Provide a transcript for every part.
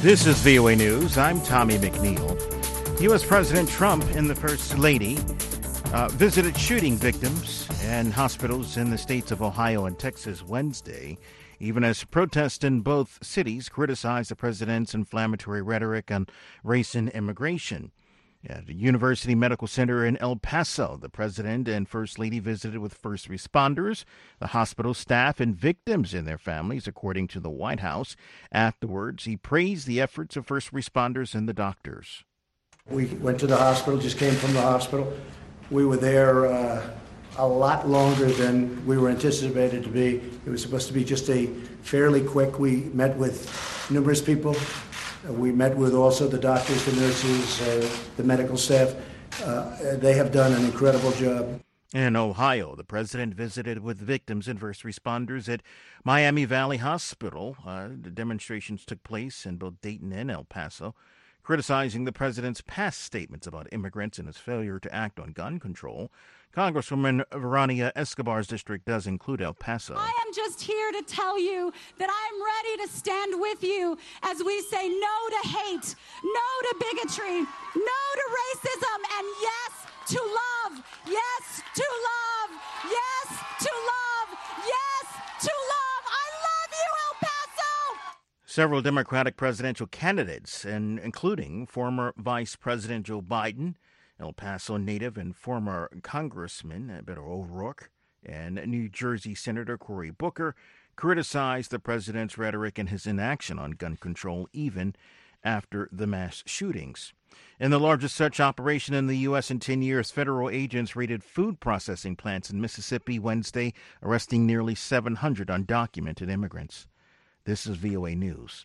This is VOA News. I'm Tommy McNeil. U.S. President Trump and the First Lady visited shooting victims and hospitals in the states of Ohio and Texas Wednesday, even as protests in both cities criticized the president's inflammatory rhetoric on race and immigration. At the University Medical Center in El Paso, the president and First Lady visited with first responders, the hospital staff, and victims and their families, according to the White House. Afterwards, he praised the efforts of first responders and the doctors. We went to the hospital, just came from the hospital. We were there a lot longer than we were anticipated to be. It was supposed to be just a fairly quick. We met with numerous people. We met with also the doctors, the nurses, the medical staff. They have done an incredible job. In Ohio, the president visited with victims and first responders at Miami Valley Hospital. The demonstrations took place in both Dayton and El Paso, criticizing the president's past statements about immigrants and his failure to act on gun control. Congresswoman Veronica Escobar's district does include El Paso. I am just here to tell you that I'm ready to stand with you as we say no to hate, no to bigotry, no to racism, and yes to love, yes to love, yes to love, yes to love. I love you, El Paso! Several Democratic presidential candidates, including former Vice President Joe Biden, El Paso native and former Congressman Beto O'Rourke, and New Jersey Senator Cory Booker, criticized the president's rhetoric and his inaction on gun control even after the mass shootings. In the largest such operation in the U.S. in 10 years, federal agents raided food processing plants in Mississippi Wednesday, arresting nearly 700 undocumented immigrants. This is VOA News.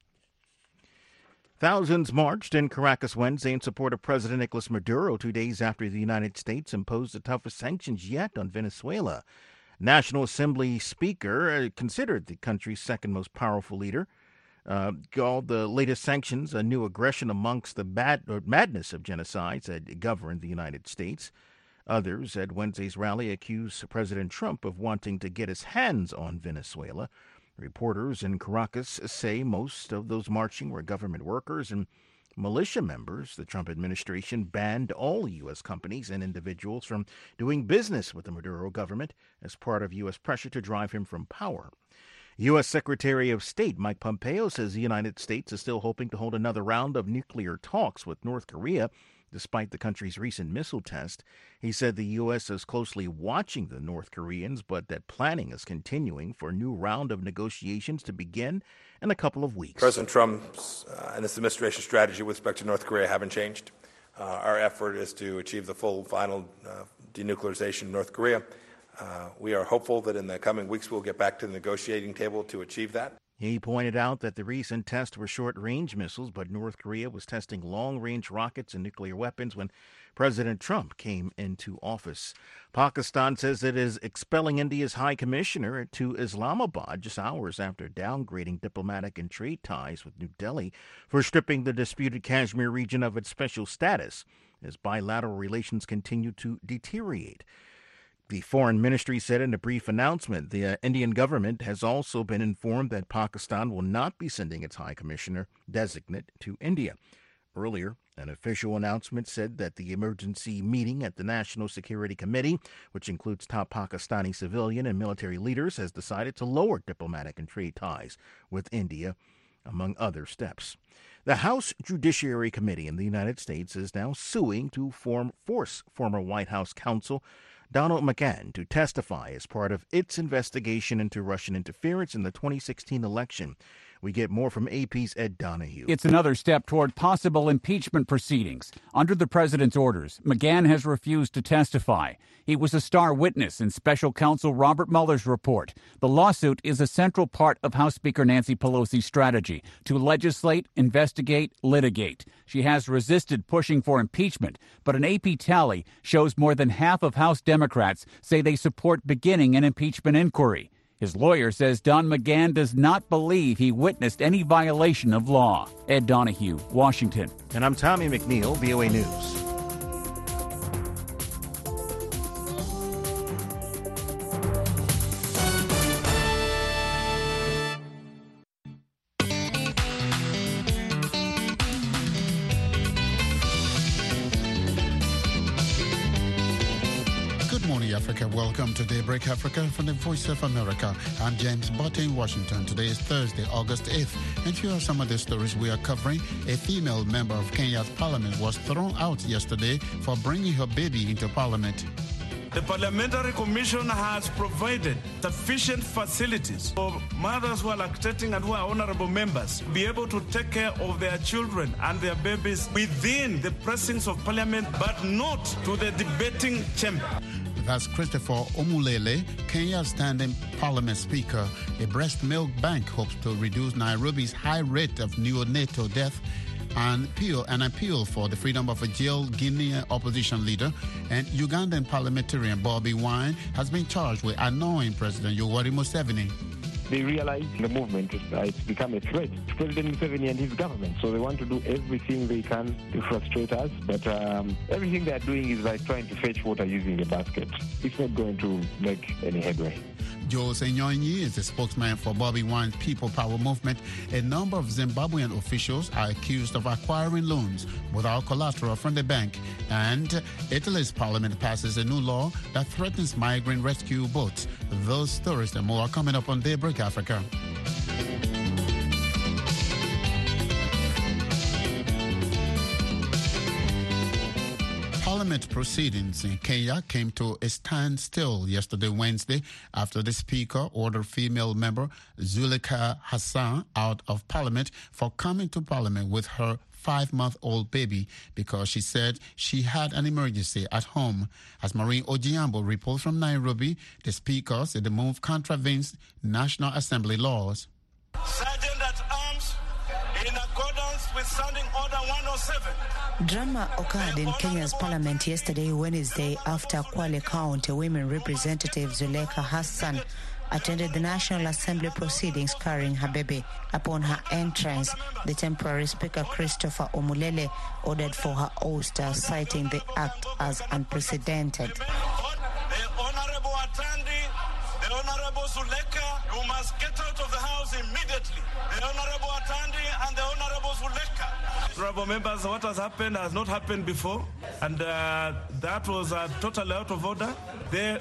Thousands marched in Caracas Wednesday in support of President Nicolas Maduro 2 days after the United States imposed the toughest sanctions yet on Venezuela. National Assembly Speaker, considered the country's second most powerful leader, called the latest sanctions a new aggression amongst the madness of genocides that governed the United States. Others at Wednesday's rally accused President Trump of wanting to get his hands on Venezuela. Reporters in Caracas say most of those marching were government workers and militia members. The Trump administration banned all U.S. companies and individuals from doing business with the Maduro government as part of U.S. pressure to drive him from power. U.S. Secretary of State Mike Pompeo says the United States is still hoping to hold another round of nuclear talks with North Korea, despite the country's recent missile test. He said the U.S. is closely watching the North Koreans, but that planning is continuing for a new round of negotiations to begin in a couple of weeks. President Trump's and his administration's strategy with respect to North Korea haven't changed. Our effort is to achieve the full final denuclearization of North Korea. We are hopeful that in the coming weeks we'll get back to the negotiating table to achieve that. He pointed out that the recent tests were short-range missiles, but North Korea was testing long-range rockets and nuclear weapons when President Trump came into office. Pakistan says it is expelling India's High Commissioner to Islamabad just hours after downgrading diplomatic and trade ties with New Delhi for stripping the disputed Kashmir region of its special status as bilateral relations continue to deteriorate. The Foreign Ministry said in a brief announcement the Indian government has also been informed that Pakistan will not be sending its High Commissioner designate to India. Earlier, an official announcement said that the emergency meeting at the National Security Committee, which includes top Pakistani civilian and military leaders, has decided to lower diplomatic and trade ties with India, among other steps. The House Judiciary Committee in the United States is now suing to force former White House counsel Donald McGahn to testify as part of its investigation into Russian interference in the 2016 election. We get more from AP's Ed Donahue. It's another step toward possible impeachment proceedings. Under the president's orders, McGahn has refused to testify. He was a star witness in special counsel Robert Mueller's report. The lawsuit is a central part of House Speaker Nancy Pelosi's strategy to legislate, investigate, litigate. She has resisted pushing for impeachment, but an AP tally shows more than half of House Democrats say they support beginning an impeachment inquiry. His lawyer says Don McGahn does not believe he witnessed any violation of law. Ed Donahue, Washington. And I'm Tommy McNeil, VOA News. Africa. Welcome to Daybreak Africa from the Voice of America. I'm James Botte in Washington. Today is Thursday, August 8th. And here are some of the stories we are covering. A female member of Kenya's parliament was thrown out yesterday for bringing her baby into parliament. The Parliamentary Commission has provided sufficient facilities for mothers who are lactating and who are honorable members to be able to take care of their children and their babies within the precincts of Parliament, but not to the debating chamber. That's Christopher Omulele, Kenya's standing parliament speaker. A breast milk bank hopes to reduce Nairobi's high rate of neonatal death and an appeal for the freedom of a jailed Guinean opposition leader. And Ugandan parliamentarian Bobby Wine has been charged with annoying President Yoweri Museveni. They realize the movement it's become a threat to President Museveni and his government. So they want to do everything they can to frustrate us. But everything they are doing is like trying to fetch water using a basket. It's not going to make any headway. Jose Nyonyi is the spokesman for Bobby Wine's People Power movement. A number of Zimbabwean officials are accused of acquiring loans without collateral from the bank. And Italy's parliament passes a new law that threatens migrant rescue boats. Those stories and more are coming up on Daybreak Africa. Parliament proceedings in Kenya came to a standstill yesterday, Wednesday, after the Speaker ordered female member Zulekha Hassan out of Parliament for coming to Parliament with her 5-month-old baby because she said she had an emergency at home. As Maureen Ojiambo reports from Nairobi, the Speaker said the move contravenes National Assembly laws. Sergeant at Arms, in accordance with Standing Order 107. Drama occurred in Kenya's parliament yesterday, Wednesday, after Kwale County Women Representative Zulekha Hassan attended the National Assembly proceedings carrying her baby. Upon her entrance, the temporary Speaker Christopher Omulele ordered for her ouster, citing the act as unprecedented. The Honorable Atandi, the Honorable Zulekha, you must get out of the house immediately. The Honorable Atandi and the Honorable Zulekha. Honorable members, what has happened has not happened before, and that was totally out of order. The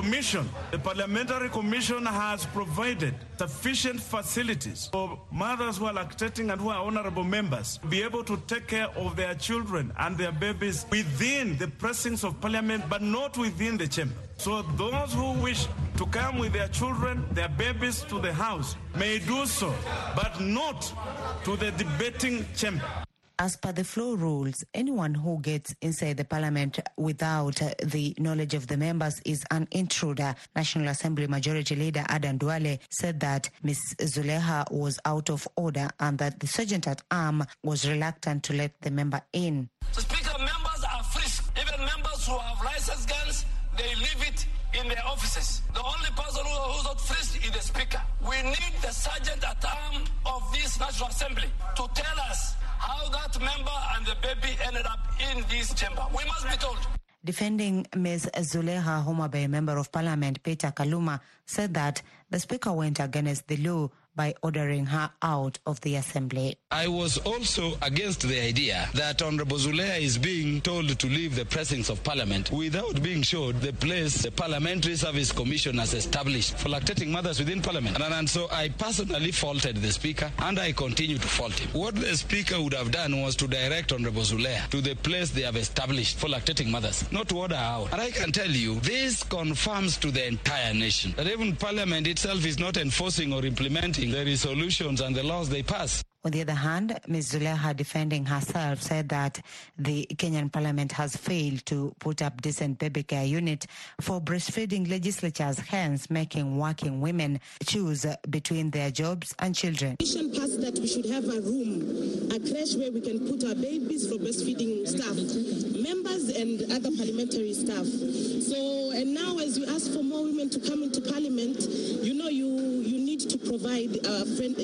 Parliamentary Commission has provided sufficient facilities for mothers who are lactating and who are honorable members to be able to take care of their children and their babies within the precincts of Parliament, but not within the chamber. So those who wish to come with their children, their babies to the House may do so, but not to the debating chamber. As per the floor rules, anyone who gets inside the parliament without the knowledge of the members is an intruder. National Assembly Majority Leader Adan Duale said that Ms. Zulekha was out of order and that the Sergeant at Arms was reluctant to let the member in. So Speaker, members are free. Even members who have licensed guns, they leave it in their offices. The only person who's not free is the Speaker. We need the Sergeant at Arms of this National Assembly to tell us how that member and the baby ended up in this chamber. We must be told. Defending Ms. Zulekha, Homa Bay Member of Parliament Peter Kaluma said that the Speaker went against the law by ordering her out of the assembly. I was also against the idea that Honorable Zulekha is being told to leave the precincts of Parliament without being showed the place the Parliamentary Service Commission has established for lactating mothers within Parliament. And so I personally faulted the Speaker, and I continue to fault him. What the Speaker would have done was to direct Honorable Zulekha to the place they have established for lactating mothers, not to order her out. And I can tell you, this confirms to the entire nation that even Parliament itself is not enforcing or implementing the resolutions and the laws they pass. On the other hand, Ms. Zulekha, defending herself, said that the Kenyan Parliament has failed to put up decent baby care unit for breastfeeding legislatures, hence making working women choose between their jobs and children. The mission passed that we should have a room, a creche where we can put our babies for breastfeeding staff, members and other parliamentary staff. So, and now as you ask for more women to come into Parliament, you need to provide a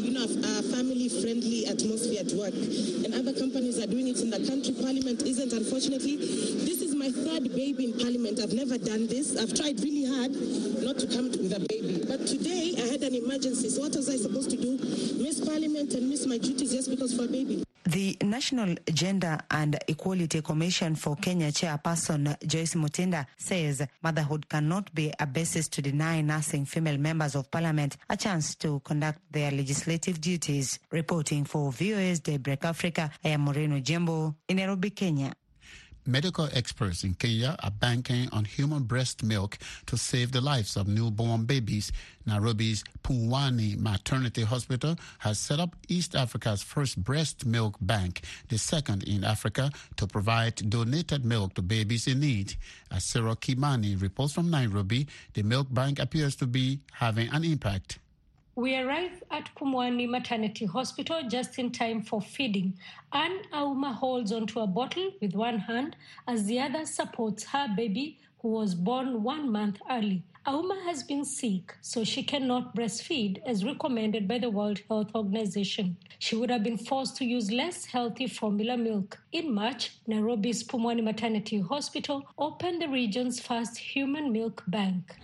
family-friendly atmosphere at work. And other companies are doing it in the country. Parliament isn't, unfortunately. This is my third baby in Parliament. I've never done this. I've tried really hard not to come with a baby. But today I had an emergency. So what was I supposed to do? Miss Parliament and miss my duties just because for a baby? The National Gender and Equality Commission for Kenya chairperson Joyce Mutinda says motherhood cannot be a basis to deny nursing female members of parliament a chance to conduct their legislative duties. Reporting for VOA's Daybreak Africa, I am Moreno Jembo in Nairobi, Kenya. Medical experts in Kenya are banking on human breast milk to save the lives of newborn babies. Nairobi's Pumwani Maternity Hospital has set up East Africa's first breast milk bank, the second in Africa, to provide donated milk to babies in need. As Sarah Kimani reports from Nairobi, the milk bank appears to be having an impact. We arrive at Pumwani Maternity Hospital just in time for feeding. Anne Auma holds onto a bottle with one hand as the other supports her baby who was born 1 month early. Auma has been sick, so she cannot breastfeed as recommended by the World Health Organization. She would have been forced to use less healthy formula milk. In March, Nairobi's Pumwani Maternity Hospital opened the region's first human milk bank.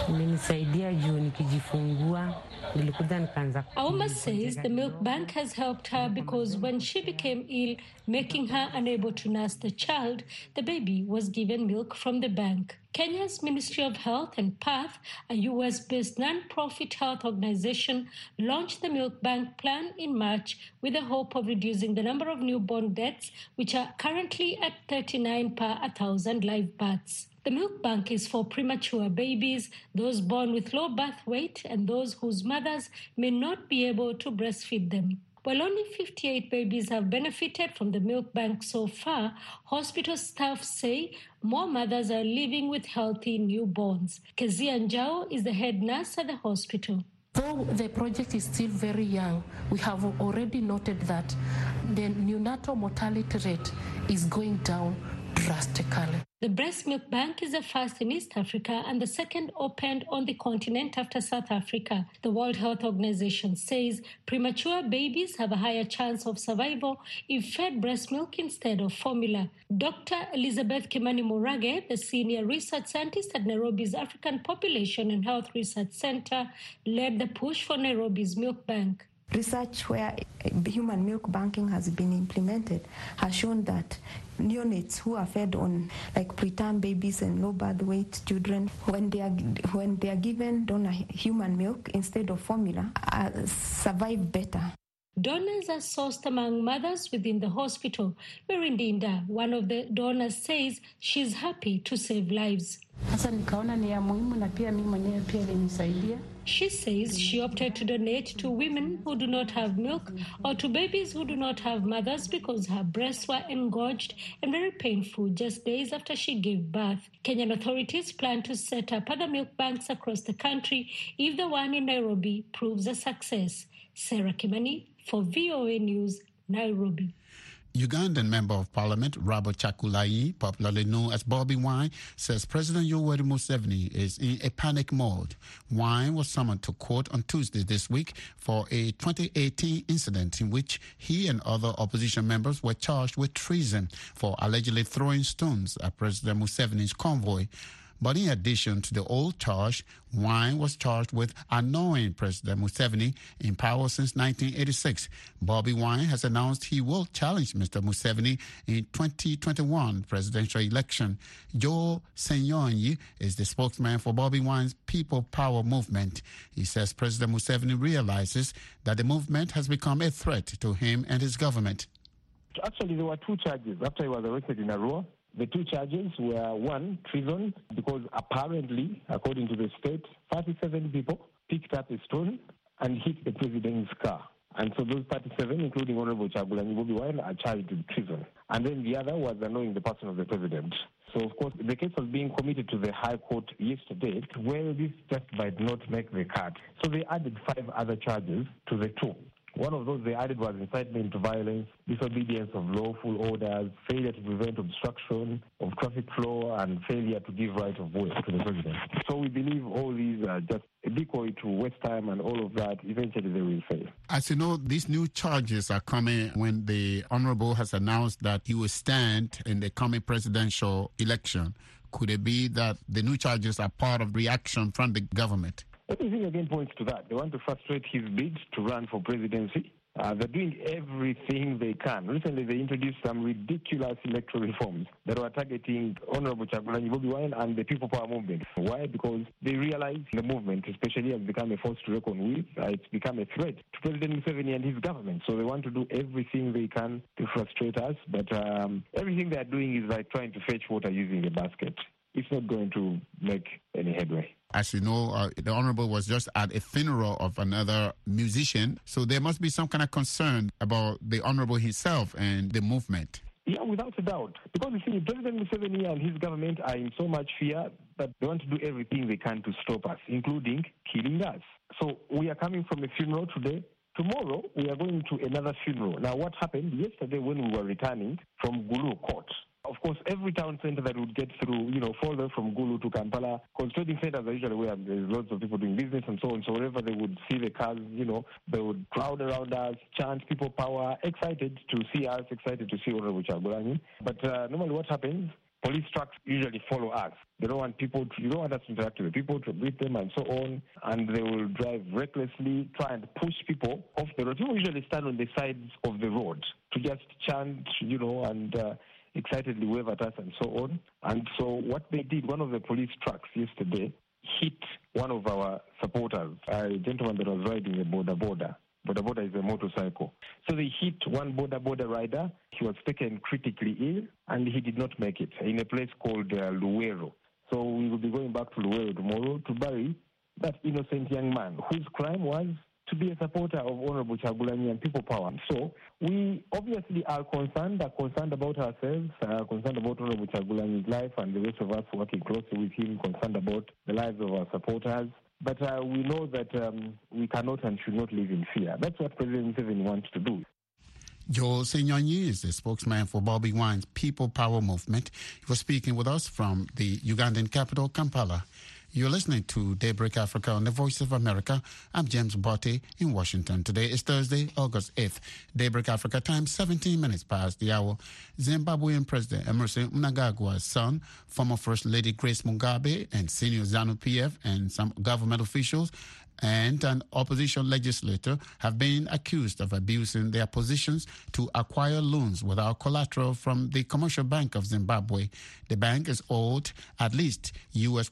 Auma says the milk bank has helped her because when she became ill, making her unable to nurse the child, the baby was given milk from the bank. Kenya's Ministry of Health and PATH, a US-based non-profit health organization, launched the Milk Bank plan in March with the hope of reducing the number of newborn deaths, which are currently at 39 per 1,000 live births. The milk bank is for premature babies, those born with low birth weight, and those whose mothers may not be able to breastfeed them. While only 58 babies have benefited from the milk bank so far, hospital staff say more mothers are living with healthy newborns. Kezia Njao is the head nurse at the hospital. Though the project is still very young, we have already noted that the neonatal mortality rate is going down drastically. The breast milk bank is the first in East Africa and the second opened on the continent after South Africa. The World Health Organization says premature babies have a higher chance of survival if fed breast milk instead of formula. Dr. Elizabeth Kimani Murage, the senior research scientist at Nairobi's African Population and Health Research Center, led the push for Nairobi's milk bank. Research where human milk banking has been implemented has shown that neonates who are fed on like preterm babies and low birth weight children, when they are given donor human milk instead of formula, survive better. Donors are sourced among mothers within the hospital. Merindinda, one of the donors, says she's happy to save lives. She says she opted to donate to women who do not have milk or to babies who do not have mothers because her breasts were engorged and very painful just days after she gave birth. Kenyan authorities plan to set up other milk banks across the country if the one in Nairobi proves a success. Sarah Kimani for VOA News, Nairobi. Ugandan Member of Parliament Robert Chakulai, popularly known as Bobby Wine, says President Yoweri Museveni is in a panic mode. Wine was summoned to court on Tuesday this week for a 2018 incident in which he and other opposition members were charged with treason for allegedly throwing stones at President Museveni's convoy. But in addition to the old charge, Wine was charged with annoying President Museveni in power since 1986. Bobby Wine has announced he will challenge Mr. Museveni in 2021 presidential election. Joe Senyonyi is the spokesman for Bobby Wine's People Power movement. He says President Museveni realizes that the movement has become a threat to him and his government. Actually, there were two charges after he was arrested in Arua. The two charges were, one, treason, because apparently, according to the state, 37 people picked up a stone and hit the president's car. And so those 37, including Honorable Chagulanyi Bobi Wine, are charged with treason. And then the other was annoying the person of the president. So, of course, the case was being committed to the High Court yesterday, where this just might not make the cut. So they added 5 other charges to the 2. One of those they added was incitement to violence, disobedience of lawful orders, failure to prevent obstruction of traffic flow, and failure to give right of way to the president. So we believe all these are just a decoy to waste time, and all of that, eventually they will fail. As you know, these new charges are coming when the Honorable has announced that he will stand in the coming presidential election. Could it be that the new charges are part of reaction from the government? Everything again points to that. They want to frustrate his bid to run for presidency. They're doing everything they can. Recently, they introduced some ridiculous electoral reforms that were targeting Honorable Kyagulanyi Bobi Wine and the People Power movement. Why? Because they realize the movement, especially, has become a force to reckon with. It's become a threat to President Museveni and his government. So they want to do everything they can to frustrate us. But everything they're doing is like trying to fetch water using a basket. It's not going to make any headway. As you know, the Honorable was just at a funeral of another musician, so there must be some kind of concern about the Honorable himself and the movement. Yeah, without a doubt. Because you see, President Museveni and his government are in so much fear that they want to do everything they can to stop us, including killing us. So we are coming from a funeral today. Tomorrow, we are going to another funeral. Now, what happened yesterday when we were returning from Gulu Court? Of course, every town center that would get through, further from Gulu to Kampala, because trading centers are usually where there's lots of people doing business and so on. So wherever they would see the cars, they would crowd around us, chant People Power, excited to see us, excited to see Honorable Kyagulanyi. But normally what happens, police trucks usually follow us. You don't want us to interact with people, to greet them and so on. And they will drive recklessly, try and push people off the road. People usually stand on the sides of the road to just chant, and excitedly wave at us and so on. And so what they did, one of the police trucks yesterday hit one of our supporters, a gentleman that was riding a border. Border is a motorcycle. So they hit one border rider. He was taken critically ill, and he did not make it in a place called Luwero. So we will be going back to Luwero tomorrow to bury that innocent young man whose crime was to be a supporter of Honorable Kyagulanyi and People Power. So we obviously are concerned about ourselves, concerned about Honorable Kyagulanyi's life and the rest of us working closely with him, concerned about the lives of our supporters. But we know that we cannot and should not live in fear. That's what President Museveni wants to do. Joel Senyonyi is the spokesman for Bobi Wine's People Power movement. He was speaking with us from the Ugandan capital, Kampala. You're listening to Daybreak Africa on the Voice of America. I'm James Botte in Washington. Today is Thursday, August 8th. Daybreak Africa time, 17 minutes past the hour. Zimbabwean President Emmerson Mnangagwa's son, former First Lady Grace Mugabe, and senior ZANU-PF and some government officials and an opposition legislator have been accused of abusing their positions to acquire loans without collateral from the Commercial Bank of Zimbabwe. The bank is owed at least US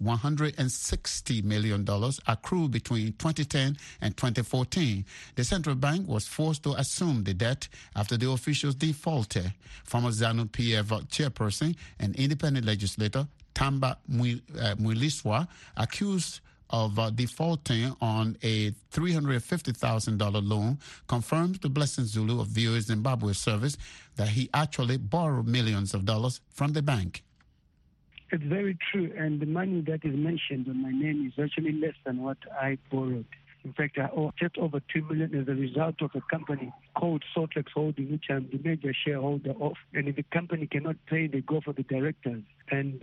$160 million accrued between 2010 and 2014. The central bank was forced to assume the debt after the officials defaulted. Former ZANU-PF chairperson and independent legislator Tamba Mwiliswa accused of defaulting on a $350,000 loan, confirms to Blessing Zulu of VOA Zimbabwe service that he actually borrowed millions of dollars from the bank. It's very true, and the money that is mentioned on my name is actually less than what I borrowed. In fact, I owe just over $2 million as a result of a company called Saltlex Holding, which I'm the major shareholder of. And if the company cannot pay, they go for the directors. And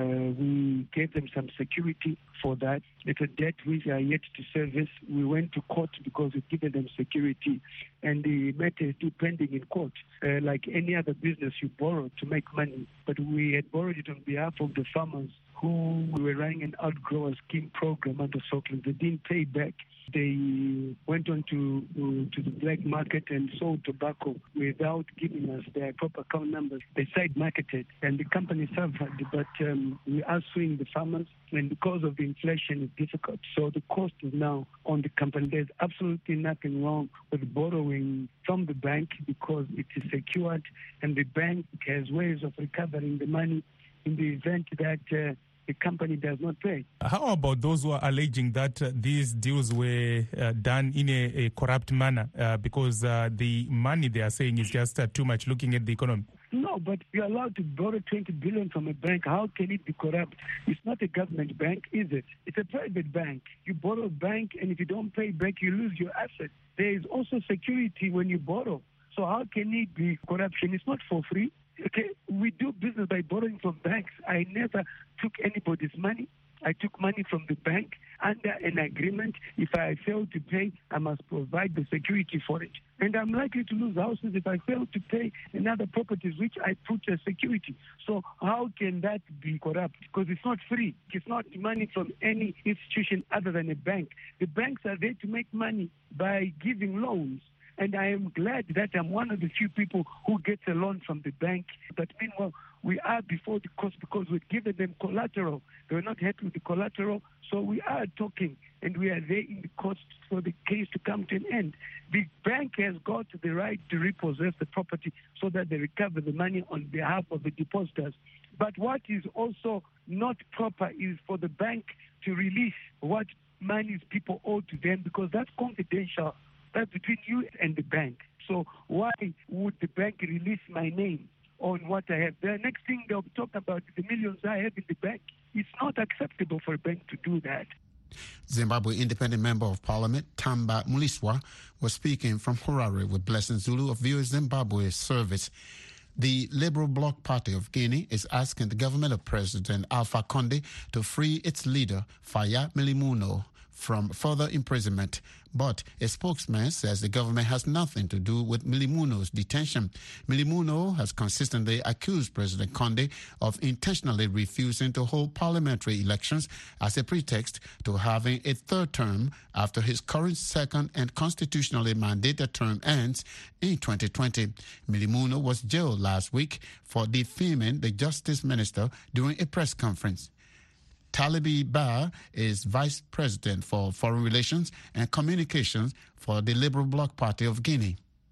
we gave them some security for that. It's a debt which are yet to service. We went to court because we've given them security. And the matter is still pending in court. Like any other business, you borrow to make money. But we had borrowed it on behalf of the farmers who were running an outgrower scheme program under Saltlex. They didn't pay back. They went on to the black market and sold tobacco without giving us their proper account numbers. They side marketed, and the company suffered. But we are suing the farmers, and because of the inflation, it's difficult. So the cost is now on the company. There's absolutely nothing wrong with borrowing from the bank because it is secured, and the bank has ways of recovering the money in the event that the company does not pay. How about those who are alleging that these deals were done in a corrupt manner because the money they are saying is just too much looking at the economy? No, but you're allowed to borrow $20 billion from a bank. How can it be corrupt? It's not a government bank, is it? It's a private bank. You borrow a bank, and if you don't pay back, you lose your asset. There is also security when you borrow. So how can it be corruption? It's not for free. Okay, we do business by borrowing from banks. I never took anybody's money. I took money from the bank under an agreement. If I fail to pay, I must provide the security for it. And I'm likely to lose houses if I fail to pay another properties which I put as security. So how can that be corrupt? Because it's not free. It's not money from any institution other than a bank. The banks are there to make money by giving loans. And I am glad that I'm one of the few people who gets a loan from the bank. But meanwhile, we are before the court because we've given them collateral. They were not happy with the collateral, so we are talking, and we are there in the court for the case to come to an end. The bank has got the right to repossess the property so that they recover the money on behalf of the depositors. But what is also not proper is for the bank to release what monies people owe to them, because that's confidential. That's between you and the bank. So why would the bank release my name on what I have? The next thing they'll talk about is the millions I have in the bank. It's not acceptable for a bank to do that. Zimbabwe Independent Member of Parliament Tamba Muliswa was speaking from Harare with Blessing Zulu of VOA Zimbabwe Service. The Liberal Bloc Party of Guinea is asking the government of President Alpha Conde to free its leader, Faya Milimuno, from further imprisonment. But a spokesman says the government has nothing to do with Milimuno's detention. Milimuno has consistently accused President Conde of intentionally refusing to hold parliamentary elections as a pretext to having a third term after his current second and constitutionally mandated term ends in 2020. Milimuno was jailed last week for defaming the Justice Minister during a press conference. Talibi Ba is Vice President for Foreign Relations and Communications for the Liberal Bloc Party of Guinea.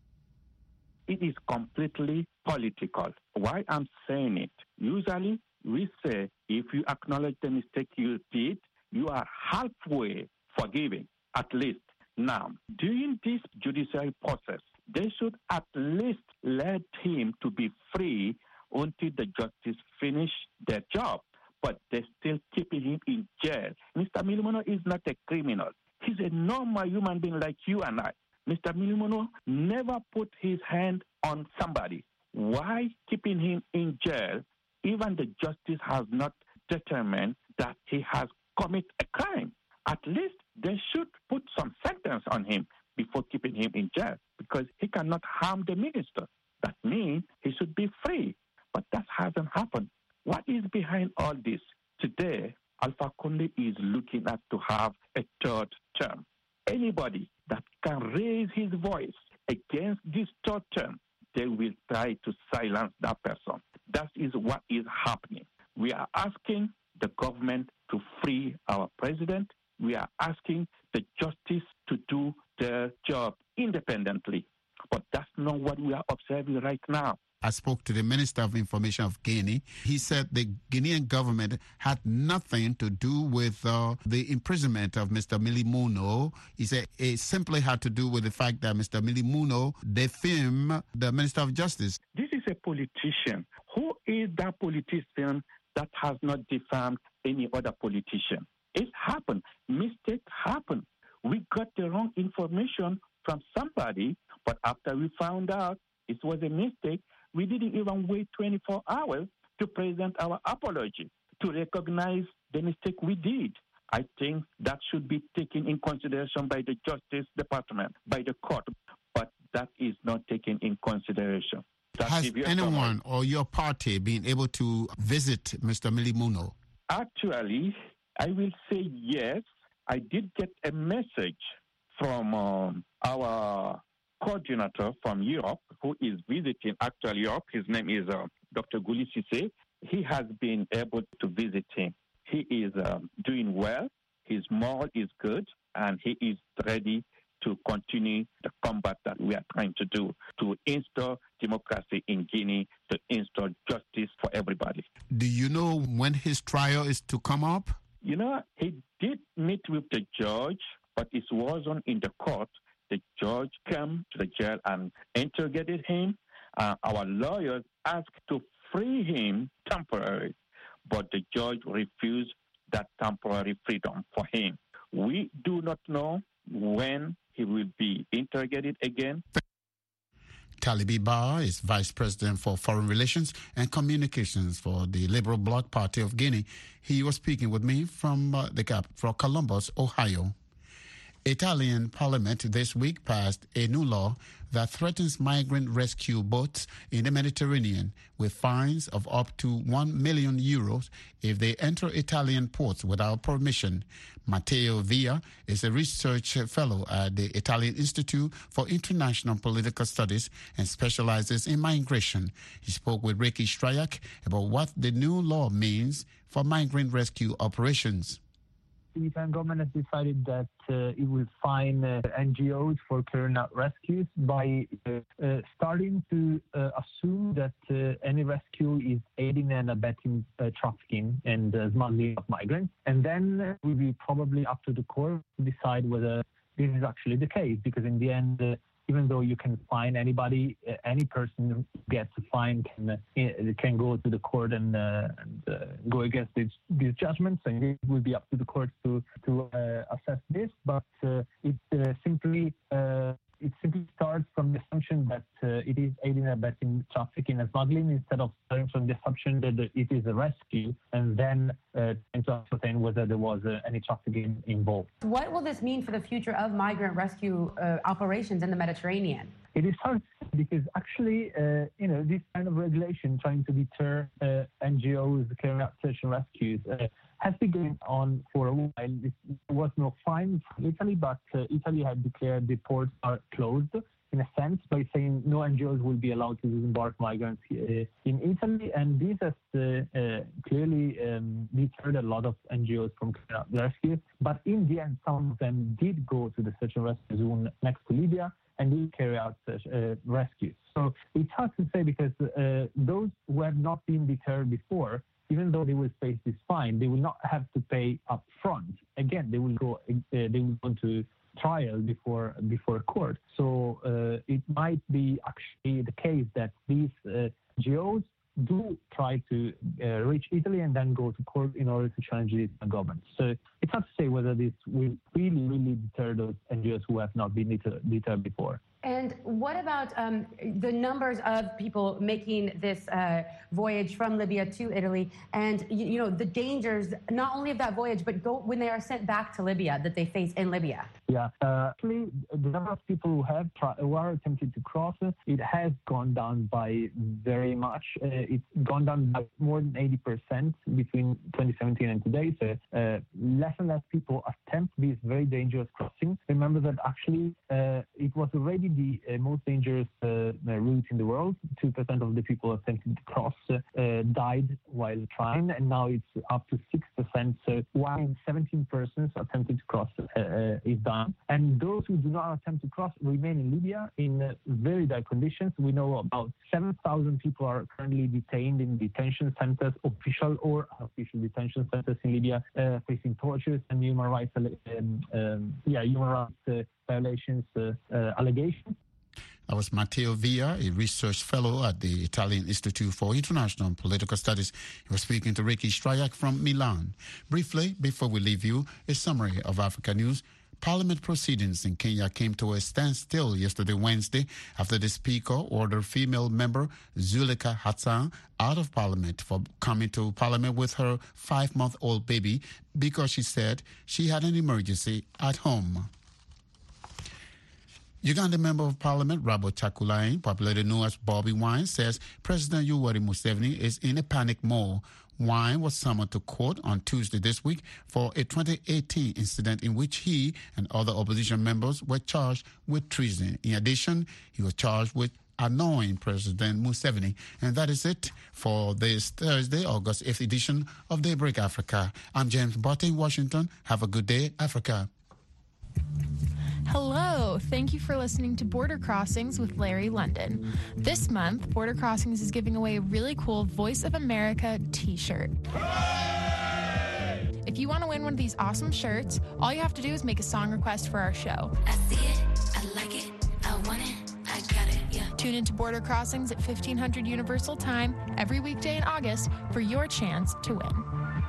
It is completely political. Why I'm saying it? Usually we say if you acknowledge the mistake you did, you are halfway forgiving, at least. Now, during this judicial process, they should at least let him to be free until the justice finish their job. But they're still keeping him in jail. Mr. Milimuno is not a criminal. He's a normal human being like you and I. Mr. Milimuno never put his hand on somebody. Why keeping him in jail? Even the justice has not determined that he has committed a crime. At least they should put some sentence on him before keeping him in jail, because he cannot harm the minister. That means he should be free. But that hasn't happened. What is behind all this? Today, Alpha Conde is looking at to have a third term. Anybody that can raise his voice against this third term, they will try to silence that person. That is what is happening. We are asking the government to free our president. We are asking the justice to do their job independently. But that's not what we are observing right now. I spoke to the Minister of Information of Guinea. He said the Guinean government had nothing to do with the imprisonment of Mr. Milimuno. He said it simply had to do with the fact that Mr. Milimuno defamed the Minister of Justice. This is a politician. Who is that politician that has not defamed any other politician? It happened. Mistake happened. We got the wrong information from somebody, but after we found out it was a mistake, we didn't even wait 24 hours to present our apology, to recognize the mistake we did. I think that should be taken in consideration by the Justice Department, by the court, but that is not taken in consideration. Has anyone or your party been able to visit Mr. Milimuno? Actually, I will say yes. I did get a message from our coordinator from Europe, who is visiting actually Europe. His name is Dr. Guli Sise. He has been able to visit him. He is doing well. His moral is good, and he is ready to continue the combat that we are trying to do to install democracy in Guinea, to install justice for everybody. Do you know when his trial is to come up? You know, he did meet with the judge, but it wasn't in the court. The judge came to the jail and interrogated him. Our lawyers asked to free him temporarily, but the judge refused that temporary freedom for him. We do not know when he will be interrogated again. Talibi Ba is Vice President for Foreign Relations and Communications for the Liberal Bloc Party of Guinea. He was speaking with me from the capital, from Columbus, Ohio. Italian parliament this week passed a new law that threatens migrant rescue boats in the Mediterranean with fines of up to €1 million if they enter Italian ports without permission. Matteo Via is a research fellow at the Italian Institute for International Political Studies and specializes in migration. He spoke with Ricky Strayak about what the new law means for migrant rescue operations. The Italian government has decided that it will fine NGOs for carrying out rescues by starting to assume that any rescue is aiding and abetting trafficking and smuggling of migrants. And then it will be probably up to the court to decide whether this is actually the case, because in the end, even though you can fine anybody, any person who gets a fine can go to the court and go against these judgments, and it will be up to the courts to assess this. But it simply starts from the assumption that it is aiding and abetting trafficking and smuggling, instead of starting from the assumption that it is a rescue and then trying to ascertain whether there was any trafficking involved. What will this mean for the future of migrant rescue operations in the Mediterranean? It is hard because actually, this kind of regulation trying to deter NGOs carrying out search and rescues has been going on for a while. There was no fine from Italy, but Italy had declared the ports are closed, in a sense, by saying no NGOs will be allowed to disembark migrants in Italy. And this has clearly deterred a lot of NGOs from carrying out rescue. But in the end, some of them did go to the search and rescue zone next to Libya and did carry out rescues. So it's hard to say, because those who have not been deterred before, even though they will face this fine, they will not have to pay up front. Again, they will go to trial before a court. So it might be actually the case that these NGOs do try to reach Italy and then go to court in order to challenge the government. So it's hard to say whether this will really deter those NGOs who have not been deterred before. And what about the numbers of people making this voyage from Libya to Italy, and the dangers not only of that voyage, but when they are sent back to Libya that they face in Libya? Yeah, actually, the number of people who are attempting to cross, it has gone down by very much. It's gone down by more than 80% between 2017 and today. So less and less people attempt these very dangerous crossings. Remember that actually it was already the most dangerous route in the world. 2% of the people attempting to cross died while trying, and now it's up to 6%. So 1 in 17 persons attempting to cross is done. And those who do not attempt to cross remain in Libya in very dire conditions. We know about 7,000 people are currently detained in detention centers, official or unofficial detention centers in Libya, facing tortures and human rights violations allegations. That was Matteo Via, a research fellow at the Italian Institute for International Political Studies. He was speaking to Ricky Strayak from Milan. Briefly, before we leave you, a summary of Africa news. Parliament proceedings in Kenya came to a standstill yesterday, Wednesday, after the Speaker ordered female member Zulekha Hassan out of Parliament for coming to Parliament with her 5-month-old baby because she said she had an emergency at home. Uganda Member of Parliament Robert Chakulai, popularly known as Bobby Wine, says President Yoweri Museveni is in a panic mode. Wine was summoned to court on Tuesday this week for a 2018 incident in which he and other opposition members were charged with treason. In addition, he was charged with annoying President Museveni. And that is it for this Thursday, August 8th edition of Daybreak Africa. I'm James Botte in Washington. Have a good day, Africa. Hello, thank you for listening to Border Crossings with Larry London. This month, Border Crossings is giving away a really cool Voice of America t-shirt. If you want to win one of these awesome shirts, all you have to do is make a song request for our show. I see it, I like it, I want it, I got it, yeah. Tune into Border Crossings at 1500 Universal Time every weekday in August for your chance to win.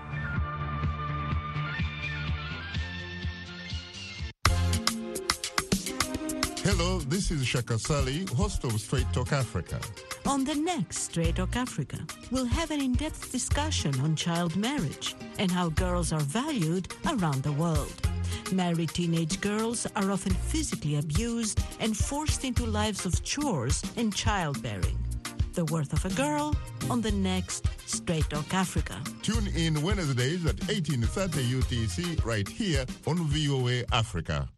Hello, this is Shaka Sali, host of Straight Talk Africa. On the next Straight Talk Africa, we'll have an in-depth discussion on child marriage and how girls are valued around the world. Married teenage girls are often physically abused and forced into lives of chores and childbearing. The Worth of a Girl on the next Straight Talk Africa. Tune in Wednesdays at 18:30 UTC right here on VOA Africa.